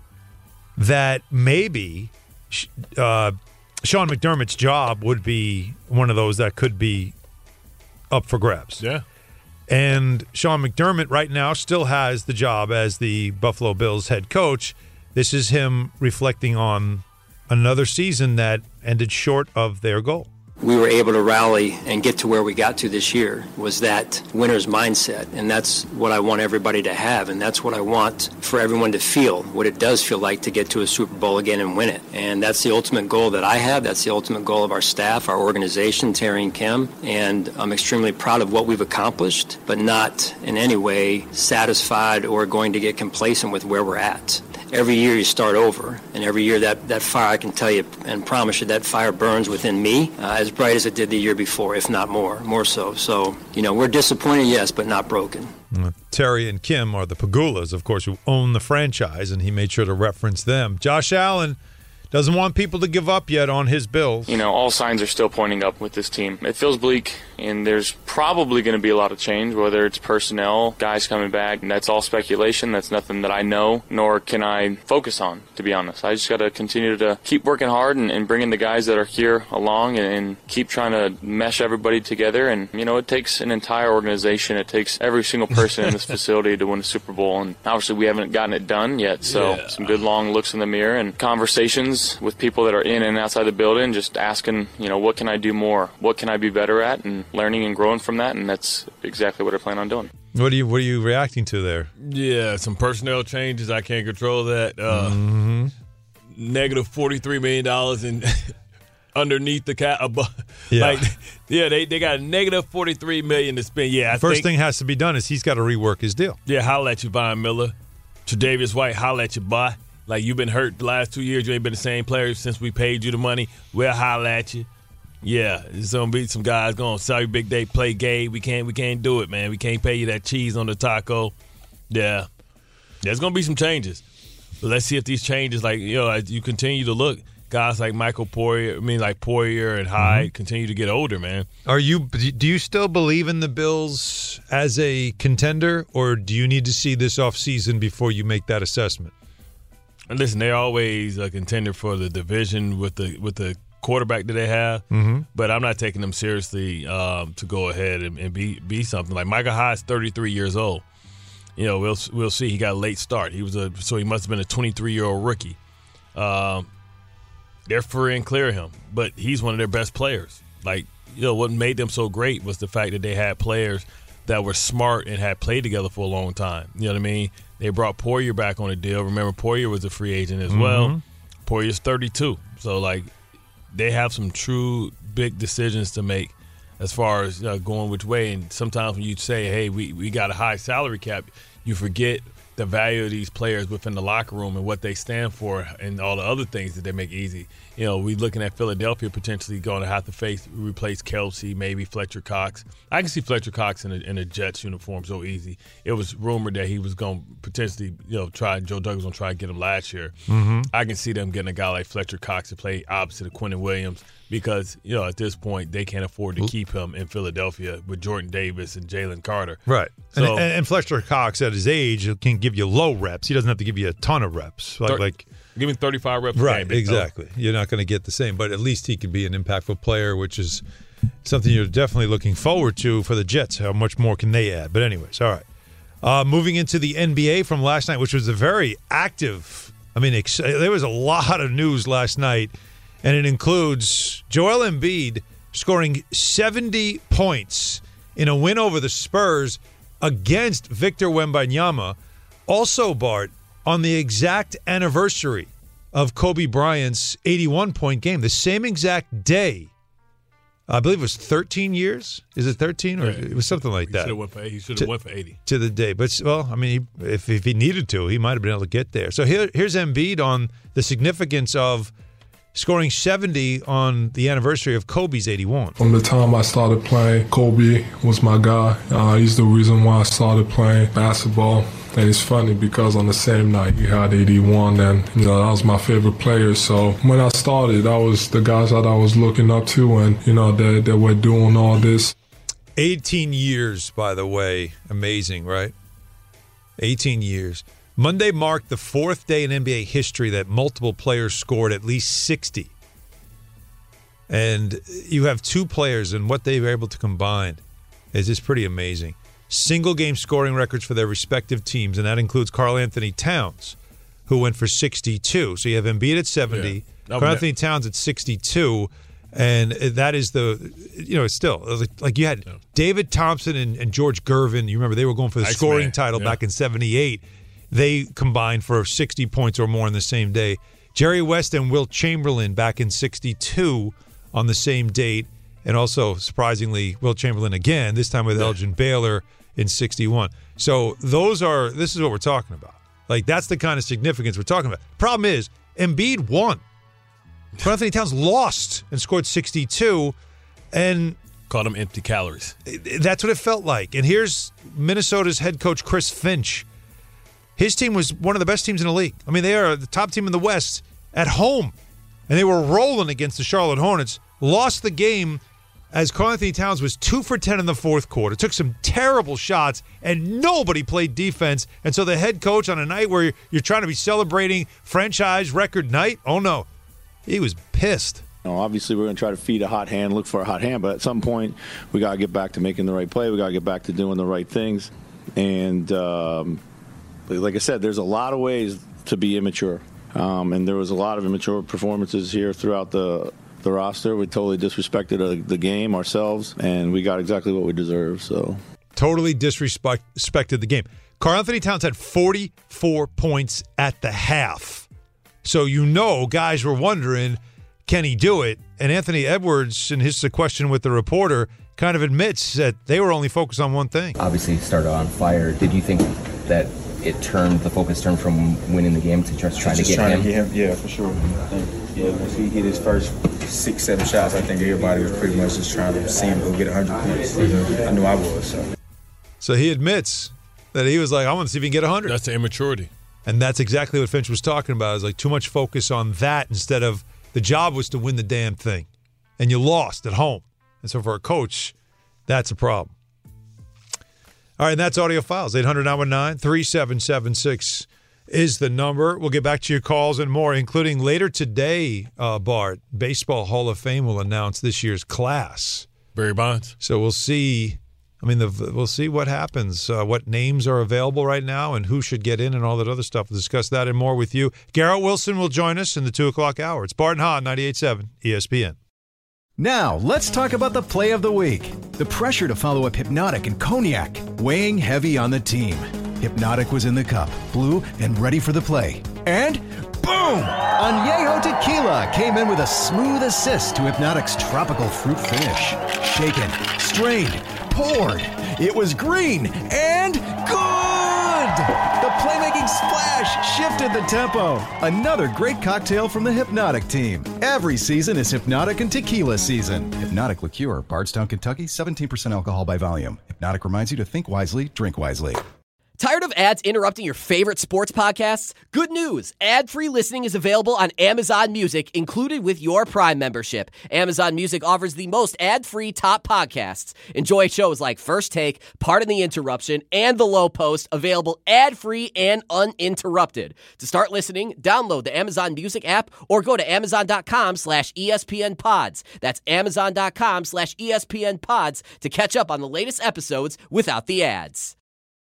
that maybe uh, Sean McDermott's job would be one of those that could be up for grabs. Yeah. And Sean McDermott right now still has the job as the Buffalo Bills head coach. This is him reflecting on another season that ended short of their goal. We were able to rally and get to where we got to this year was that winner's mindset, and that's what I want everybody to have, and that's what I want for everyone to feel, what it does feel like to get to a Super Bowl again and win it. And that's the ultimate goal that I have. That's the ultimate goal of our staff, our organization, Terry and Kim, and I'm extremely proud of what we've accomplished, but not in any way satisfied or going to get complacent with where we're at. Every year you start over, and every year that, that fire, I can tell you and promise you, that fire burns within me uh, as bright as it did the year before, if not more, more so. So, you know, we're disappointed, yes, but not broken. Uh, Terry and Kim are the Pagulas, of course, who own the franchise, and he made sure to reference them. Josh Allen doesn't want people to give up yet on his Bills. You know, all signs are still pointing up with this team. It feels bleak, and there's probably going to be a lot of change, whether it's personnel, guys coming back. And that's all speculation. That's nothing that I know, nor can I focus on, to be honest. I just got to continue to keep working hard and, and bringing the guys that are here along and, and keep trying to mesh everybody together. And, you know, it takes an entire organization. It takes every single person in this facility to win a Super Bowl. And obviously we haven't gotten it done yet. So yeah. Some good long looks in the mirror and conversations with people that are in and outside the building, just asking, you know, what can I do more? What can I be better at? And learning and growing from that, and that's exactly what I plan on doing. What are you What are you reacting to there? Yeah, some personnel changes. I can't control that. Uh, mm-hmm. Negative forty-three million dollars in underneath the cap. Above, yeah, like, yeah, they, they got negative forty-three million dollars to spend. Yeah, I first think, thing has to be done is he's got to rework his deal. Yeah, holla at you, Von Miller. Tre'Davious White, holla at you, boy. Like, you've been hurt the last two years. You ain't been the same player since we paid you the money. We'll holla at you. Yeah, there's gonna be some guys going, sorry, big day, play gay. We can't, we can't do it, man. We can't pay you that cheese on the taco. Yeah, there's gonna be some changes. But let's see if these changes, like, you know, as you continue to look, guys like Michael Poyer, I mean, like Poyer and Hyde, mm-hmm. continue to get older, man. Are you? Do you still believe in the Bills as a contender, or do you need to see this offseason before you make that assessment? And listen, they're always a contender for the division with the with the quarterback that they have, mm-hmm. but I'm not taking them seriously um, to go ahead and, and be be something. Like Micah Hyde's thirty-three years old. You know, we'll we'll see. He got a late start. He was a so he must have been a twenty-three-year-old rookie. Um, they're free and clear of him, but he's one of their best players. Like, you know, what made them so great was the fact that they had players that were smart and had played together for a long time. You know what I mean? They brought Poyer back on a deal. Remember, Poyer was a free agent as mm-hmm. well. Poyer's thirty-two. So, like, they have some true big decisions to make as far as uh, going which way. And sometimes when you say, hey, we, we got a high salary cap, you forget the value of these players within the locker room and what they stand for and all the other things that they make easy. You know, we looking at Philadelphia potentially going to have to face replace Kelsey, maybe Fletcher Cox. I can see Fletcher Cox in a, in a Jets uniform so easy. It was rumored that he was going to potentially, you know, try. Joe Douglas was going to try and get him last year. Mm-hmm. I can see them getting a guy like Fletcher Cox to play opposite of Quentin Williams because, you know, at this point they can't afford to keep him in Philadelphia with Jordan Davis and Jalen Carter. Right. So, and, and Fletcher Cox at his age can give you low reps. He doesn't have to give you a ton of reps. Like, thir- like give me thirty-five reps. Right. A game, exactly. You're not going to get the same, but at least he could be an impactful player, which is something you're definitely looking forward to for the Jets. How much more can they add? But anyways, all right. Uh, moving into the N B A from last night, which was a very active. I mean, ex- there was a lot of news last night, and it includes Joel Embiid scoring seventy points in a win over the Spurs against Victor Wembanyama. Also, Bart, on the exact anniversary of Kobe Bryant's eighty-one point game, the same exact day. I believe it was thirteen years. Is it thirteen? Or Yeah. it was something like He that. should have went for, he should To- have went for eighty. To the day. But, well, I mean, he, if, if he needed to, he might have been able to get there. So here, here's Embiid on the significance of scoring seventy on the anniversary of Kobe's eighty-one. From the time I started playing, Kobe was my guy. Uh, he's the reason why I started playing basketball. And it's funny because on the same night you had eighty-one, and you know that was my favorite player. So when I started, that was the guys that I was looking up to, and you know that that were doing all this. eighteen years, by the way. Amazing, right? eighteen years. Monday marked the fourth day in N B A history that multiple players scored at least sixty. And you have two players, and what they were able to combine is just pretty amazing. Single game scoring records for their respective teams, and that includes Karl Anthony Towns, who went for sixty-two. So you have Embiid at seventy, Yeah. Karl Anthony Towns at sixty-two, and that is the, you know, it's still, like you had David Thompson and, and George Gervin. You remember they were going for the Ice scoring Man, title yeah. back in seventy-eight. They combined for sixty points or more in the same day. Jerry West and Wilt Chamberlain back in sixty-two on the same date. And also, surprisingly, Wilt Chamberlain again, this time with Elgin Baylor in sixty-one. So those are, this is what we're talking about. Like, that's the kind of significance we're talking about. Problem is, Embiid won. Karl Anthony Towns lost and scored sixty-two. And called them empty calories. That's what it felt like. And here's Minnesota's head coach, Chris Finch. His team was one of the best teams in the league. I mean, they are the top team in the West at home. And they were rolling against the Charlotte Hornets. Lost the game as Karl Anthony Towns was two for ten in the fourth quarter. Took some terrible shots, and nobody played defense. And so the head coach on a night where you're trying to be celebrating franchise record night, oh no, he was pissed. You know, obviously, we're going to try to feed a hot hand, look for a hot hand, but at some point, we got to get back to making the right play. We got to get back to doing the right things. And um, like I said, there's a lot of ways to be immature. Um, and there was a lot of immature performances here throughout the the roster. We totally disrespected uh, the game, ourselves, and we got exactly what we deserve. So Totally disrespected the game. Karl Anthony Towns had forty-four points at the half. So you know guys were wondering, can he do it? And Anthony Edwards, in his question with the reporter, kind of admits that they were only focused on one thing. Obviously, he started on fire. Did you think that it turned, the focus turned from winning the game to just trying just to get trying him? to get him, yeah, for sure. I think, yeah, once he hit his first six, seven shots, I think everybody was pretty much just trying to see him go get one hundred points. I knew I was. So, so he admits that he was like, I want to see if he can get one hundred. That's the immaturity. And that's exactly what Finch was talking about. Is like too much focus on that instead of the job was to win the damn thing. And you lost at home. And so for a coach, that's a problem. All right, and that's Audio Files, eight hundred nine one nine three seven seven six. is the number. We'll get back to your calls and more, including later today, uh, Bart, Baseball Hall of Fame will announce this year's class. Barry Bonds. So we'll see. I mean, the, we'll see what happens, uh, what names are available right now, and who should get in and all that other stuff. We'll discuss that and more with you. Garrett Wilson will join us in the two o'clock hour. It's Bart and Hahn, ninety-eight point seven E S P N. Now, let's talk about the play of the week. The pressure to follow up Hypnotic and Cognac, weighing heavy on the team. Hypnotic was in the cup, blue, and ready for the play. And boom! Añejo Tequila came in with a smooth assist to Hypnotic's tropical fruit finish. Shaken, strained, poured. It was green and good! The playmaking splash shifted the tempo. Another great cocktail from the Hypnotic team. Every season is Hypnotic and Tequila season. Hypnotic Liqueur, Bardstown, Kentucky, seventeen percent alcohol by volume. Hypnotic reminds you to think wisely, drink wisely. Tired of ads interrupting your favorite sports podcasts? Good news! Ad-free listening is available on Amazon Music, included with your Prime membership. Amazon Music offers the most ad-free top podcasts. Enjoy shows like First Take, Pardon the Interruption, and The Low Post, available ad-free and uninterrupted. To start listening, download the Amazon Music app or go to amazon.com slash ESPN pods. That's amazon.com slash ESPN pods to catch up on the latest episodes without the ads.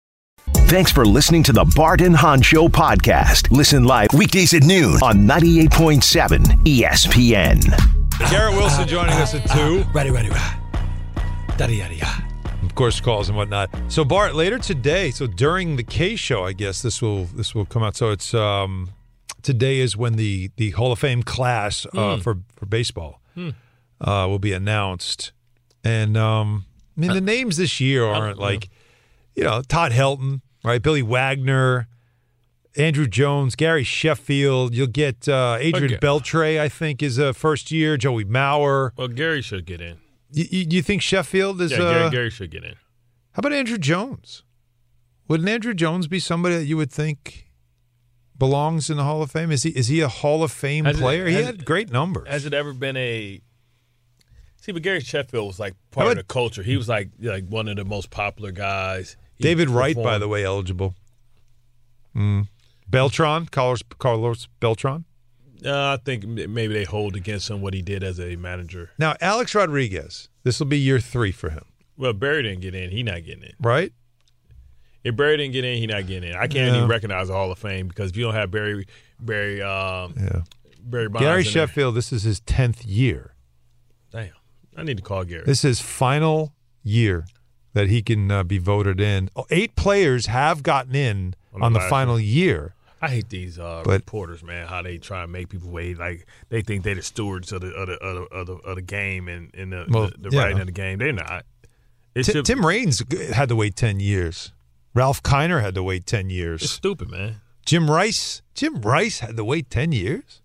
Thanks for listening to the Bart and Hahn Show podcast. Listen live weekdays at noon on ninety-eight point seven E S P N. Garrett Wilson joining us at two. Ready, ready, ready. Daddy, yada, yada. Of course, calls and whatnot. So Bart, later today, so during the K show, I guess this will this will come out. So it's um, today is when the the Hall of Fame class uh, Mm. for for baseball Hmm. uh, will be announced, and um, I mean the names this year aren't like. You know, Todd Helton, right? Billy Wagner, Andrew Jones, Gary Sheffield. You'll get uh, Adrian Okay. Beltre, I think, is a first year. Joey Mauer. Well, Gary should get in. You, you, you think Sheffield is? Yeah, Gary, uh, Gary should get in. How about Andrew Jones? Wouldn't Andrew Jones be somebody that you would think belongs in the Hall of Fame? Is he is he a Hall of Fame Has it- player? he has had it- great numbers. Has it ever been a see? But Gary Sheffield was like How part of about- the culture. He was like like one of the most popular guys. He David Wright, by performed- the way, eligible. Mm. Beltran, Carlos, Carlos Beltran. Uh, I think m- maybe they hold against him what he did as a manager. Now, Alex Rodriguez, this will be year three for him, Well, Barry didn't get in. He not getting in. right? If Barry didn't get in, he not getting in. I can't Yeah. even recognize the Hall of Fame because if you don't have Barry, Barry, um, Yeah. Barry Bonds, Gary in there- Sheffield, this is his tenth year. Damn, I need to call Gary. This is his final year that he can uh, be voted in. Oh, Eight players have gotten in On on the the last final one. year. I hate these uh, But- reporters, man. How they try and make people wait. Like they think they're the stewards of the of the, of the, of the, of the game and, and the, Well, the, the yeah. writing of the game. They're not. It Ti- should- Tim Raines had to wait ten years. Ralph Kiner had to wait ten years. It's stupid, man. Jim Rice, Jim Rice had to wait ten years?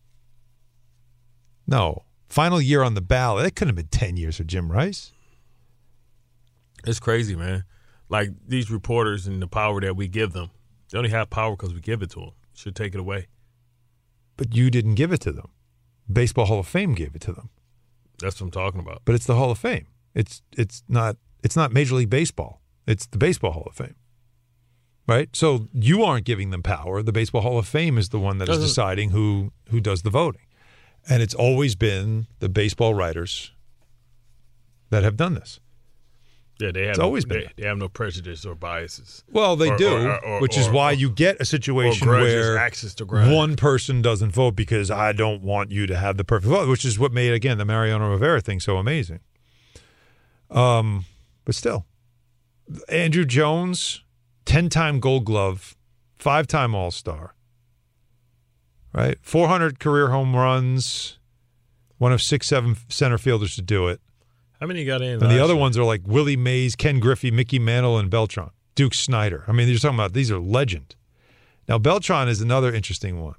No. Final year on the ballot. That couldn't have been ten years for Jim Rice. It's crazy, man. Like these reporters and the power that we give them. They only have power because we give it to them. Should take it away. But you didn't give it to them. Baseball Hall of Fame gave it to them. That's what I'm talking about. But it's the Hall of Fame. It's it's not it's not Major League Baseball. It's the Baseball Hall of Fame. Right? So you aren't giving them power. The Baseball Hall of Fame is the one that is Doesn't- deciding who who does the voting. And it's always been the baseball writers that have done this. Yeah, they have. It's no, always been they, they have no prejudice or biases. Well, they Or- do, or- or- which is or- why or- you get a situation or grudges, where access to grudge. one person doesn't vote because I don't want you to have the perfect vote, which is what made, again, the Mariano Rivera thing so amazing. Um, but still, Andrew Jones, ten-time Gold Glove, five-time All-Star, right? four hundred career home runs, one of six, seven center fielders to do it. How many got in? And the last other year? ones are like Willie Mays, Ken Griffey, Mickey Mantle, and Beltran. Duke Snyder. I mean, you're talking about these are legend. Now, Beltran is another interesting one.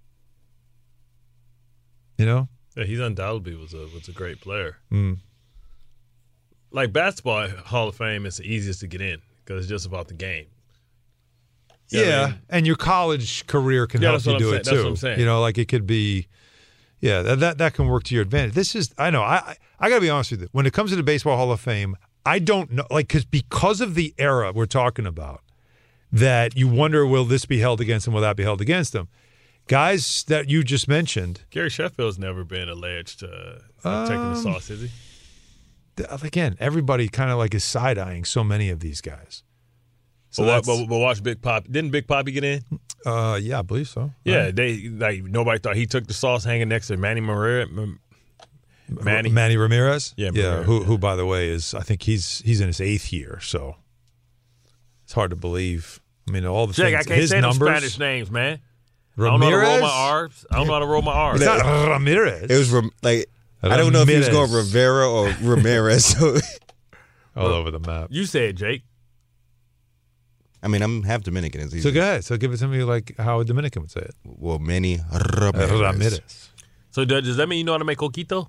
You know? Yeah, he's undoubtedly was a was a great player. Mm. Like basketball Hall of Fame is the easiest to get in because it's just about the game. You know what Yeah, I mean? and your college career can Yeah, help that's you what I'm do saying. it too. That's what I'm saying. You know, like it could be, yeah, that, that that can work to your advantage. This is, I know, I I, I got to be honest with you. When it comes to the Baseball Hall of Fame, I don't know, like, because because of the era we're talking about, that you wonder, will this be held against him? Will that be held against him? Guys that you just mentioned. Gary Sheffield's never been alleged to uh, taking the sauce, is he? Again, everybody kind of like is side-eyeing so many of these guys. So but, but, but watch Big Pop. Didn't Big Poppy get in? Uh, yeah, I believe so. Yeah, right. they like nobody thought he took the sauce hanging next to Manny Ramirez. Manny, Manny Ramirez. Yeah, yeah. Ramirez, Who, yeah. who, by the way, is I think he's he's in his eighth year, so it's hard to believe. I mean, all the Jake, things. I can't his say numbers, those Spanish names, man. Ramirez? I don't know how to roll my R's. I don't know how to roll my R's. It's not Ramirez. It was Ram- like I don't know if he was going Rivera or Ramirez. So. All over the map. You said, Jake. I mean, I'm half Dominican. It's easy. So go ahead. So give it to me like how a Dominican would say it. Well, Manny Ramirez. Ramirez. So does, does that mean you know how to make coquito?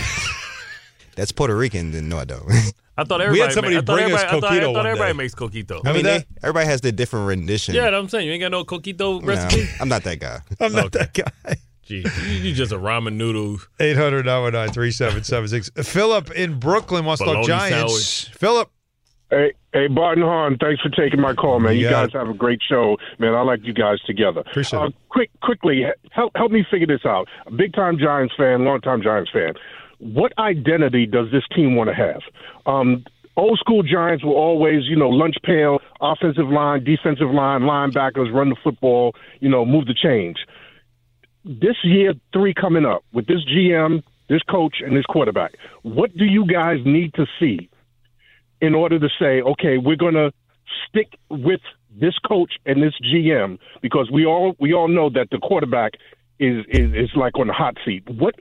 That's Puerto Rican. Then no, I don't. I thought everybody. We had somebody made, I thought bring us everybody, I thought, I coquito thought one everybody day. makes coquito. I mean, that? they, everybody has their different rendition. Yeah, I'm saying you ain't got no coquito Nah, recipe. I'm not that guy. I'm not Okay. that guy. Gee, you, you just a ramen noodle. eight hundred nine one nine three seven seven six. Philip in Brooklyn wants to talk Bologna Giants. sandwich. Philip. Hey, hey, Barton Hahn, thanks for taking my call, man. You, You guys got have a great show, man. I like you guys together. Appreciate uh, it. Quick, quickly, help help me figure this out. A big-time Giants fan, long-time Giants fan. What identity does this team want to have? Um, old school Giants were always, you know, lunch pail, offensive line, defensive line, linebackers, run the football, you know, move the change. This year three coming up with this G M, this coach, and this quarterback, what do you guys need to see in order to say, okay, we're going to stick with this coach and this G M, because we all we all know that the quarterback is is, is like on the hot seat. What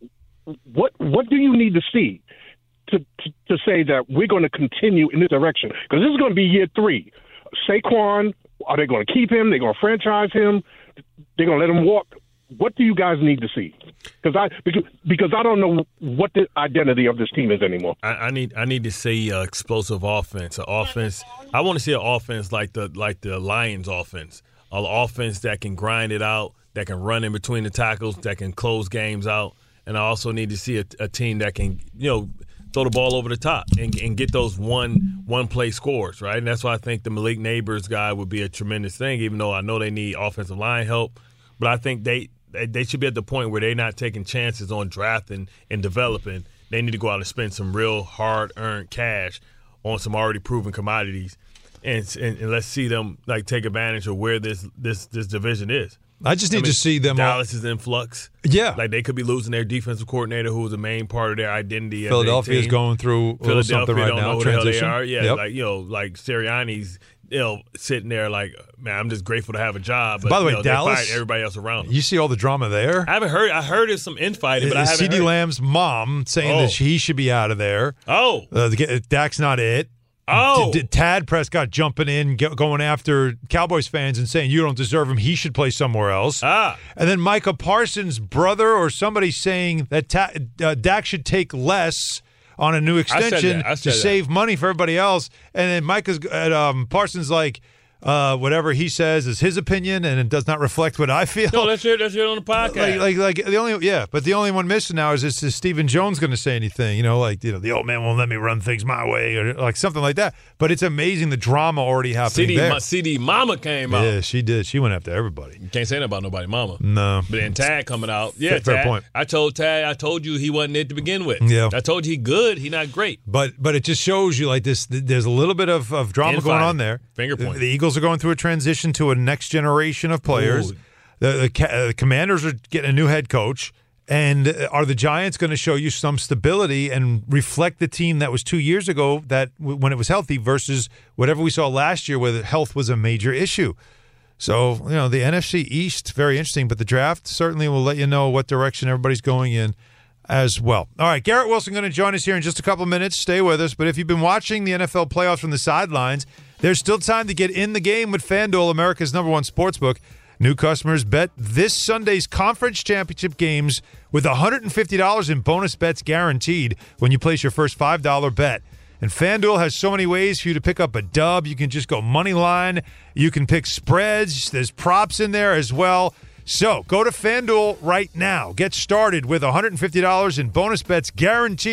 what what do you need to see to to, to say that we're going to continue in this direction? Because this is going to be year three. Saquon, are they going to keep him? They're going to franchise him? They're going to let him walk? What do you guys need to see? Because I because, because I don't know what the identity of this team is anymore. I, I need I need to see uh, explosive offense. An offense. I want to see an offense like the like the Lions offense. An offense that can grind it out, that can run in between the tackles, that can close games out. And I also need to see a, a team that can, you know, throw the ball over the top and, and get those one one play scores, right? And that's why I think the Malik Neighbors guy would be a tremendous thing, even though I know they need offensive line help. But I think they they should be at the point where they're not taking chances on drafting and developing. They need to go out and spend some real hard-earned cash on some already proven commodities, and, and, and let's see them like take advantage of where this this this division is. I just need I mean, to see them. Dallas is in flux. Yeah. Like they could be losing their defensive coordinator, who was a main part of their identity. Philadelphia is is going through a little something right don't now. know who the hell they Transition. are. Yeah, Yep. like you know, like Sirianni's, you know, sitting there like, man, I'm just grateful to have a job. But, By the way, you know, Dallas, they fired everybody else around them. You see all the drama there. I haven't heard. I heard there's some infighting, but I haven't CeeDee heard. Lamb's mom saying Oh. that he should be out of there. Oh, uh, the- Dak's not it. Oh. D- D- Tad Prescott jumping in, go- going after Cowboys fans and saying you don't deserve him. He should play somewhere else. Ah. And then Micah Parsons' brother or somebody saying that Ta- uh, Dak should take less on a new extension that. I to said that. save money for everybody else. And then Micah's uh, um, Parsons like. Uh, whatever he says is his opinion, and it does not reflect what I feel. No, let's hear. Let's hear it on the podcast. Like, like, like the only, yeah, but the only one missing now is is, is Stephen Jones going to say anything? You know, like you know, the old man won't let me run things my way, or like something like that. But it's amazing the drama already happening CD, there. Ma- CD Mama came out. Yeah, she did. She went after everybody. You can't say that about nobody, Mama. No, But then Tad coming out. Yeah, Fair- fair Tad. point. I told Tad. I told you he wasn't it to begin with. Yeah. I told you he good. He not great. But but it just shows you like this. th- There's a little bit of, of drama Infighting. going on there. Finger The, point. the Eagles are going through a transition to a next generation of players. Ooh. The, the, ca- uh, the Commanders are getting a new head coach. And uh, are the Giants going to show you some stability and reflect the team that was two years ago that w- when it was healthy versus whatever we saw last year where health was a major issue? So, you know, the N F C East, very interesting, but the draft certainly will let you know what direction everybody's going in as well. All right, Garrett Wilson going to join us here in just a couple of minutes. Stay with us. But if you've been watching the N F L playoffs from the sidelines, there's still time to get in the game with FanDuel, America's number one sportsbook. New customers bet this Sunday's conference championship games with one hundred fifty dollars in bonus bets guaranteed when you place your first five dollar bet. And FanDuel has so many ways for you to pick up a dub. You can just go money line. You can pick spreads. There's props in there as well. So go to FanDuel right now. Get started with one hundred fifty dollars in bonus bets guaranteed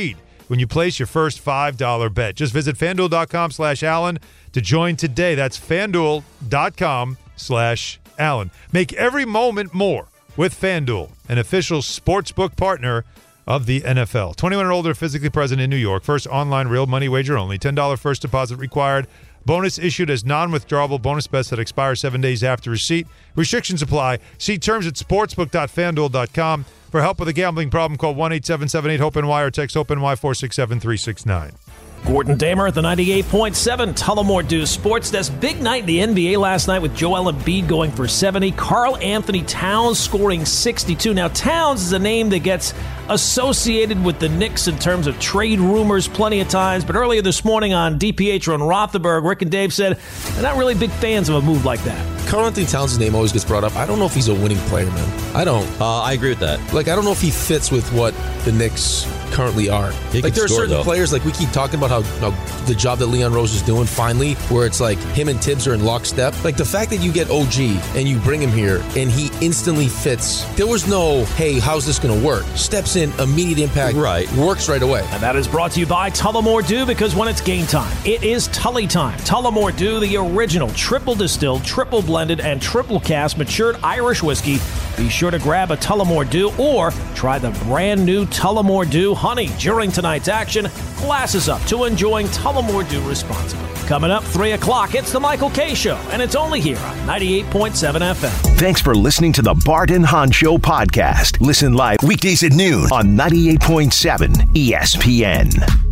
when you place your first five dollar bet. Just visit FanDuel.com slash Allen to join today. That's FanDuel.com slash Allen. Make every moment more with FanDuel, an official sportsbook partner of the N F L. twenty-one or older, physically present in New York. First online real money wager only. ten dollars first deposit required. Bonus issued as non-withdrawable bonus bets that expire seven days after receipt. Restrictions apply. See terms at sportsbook dot fan duel dot com. For help with a gambling problem, call one eight seven seven eight hope N Y or text HOPE-NY four six seven three six nine. Gordon Damer at the ninety-eight point seven Tullamore Dew Sports Desk. Big night in the N B A last night with Joel Embiid going for seventy. Karl Anthony Towns scoring sixty-two. Now, Towns is a name that gets associated with the Knicks in terms of trade rumors plenty of times. But earlier this morning on D P H on Rothenberg, Rick and Dave said they're not really big fans of a move like that. Karl Anthony Towns' name always gets brought up. I don't know if he's a winning player, man. I don't. Uh, I agree with that. Like, I don't know if he fits with what the Knicks currently are. He like, there are score, certain though. players, like we keep talking about how, how the job that Leon Rose is doing finally, where it's like him and Tibbs are in lockstep. Like, the fact that you get O G and you bring him here and he instantly fits. There was no, hey, how's this going to work? Steps in, immediate impact. Right. Works right away. And that is brought to you by Tullamore Dew, because when it's game time, it is Tully time. Tullamore Dew, the original triple distilled, triple blended, and triple cast matured Irish whiskey. Be sure to grab a Tullamore Dew or try the brand new Tullamore Dew Honey. During tonight's action, glasses up to enjoying Tullamore Dew responsibly. Coming up, three o'clock, it's the Michael K. Show, and it's only here on ninety-eight point seven F M. Thanks for listening to the Bart and Hahn Show podcast. Listen live weekdays at noon on ninety-eight point seven E S P N.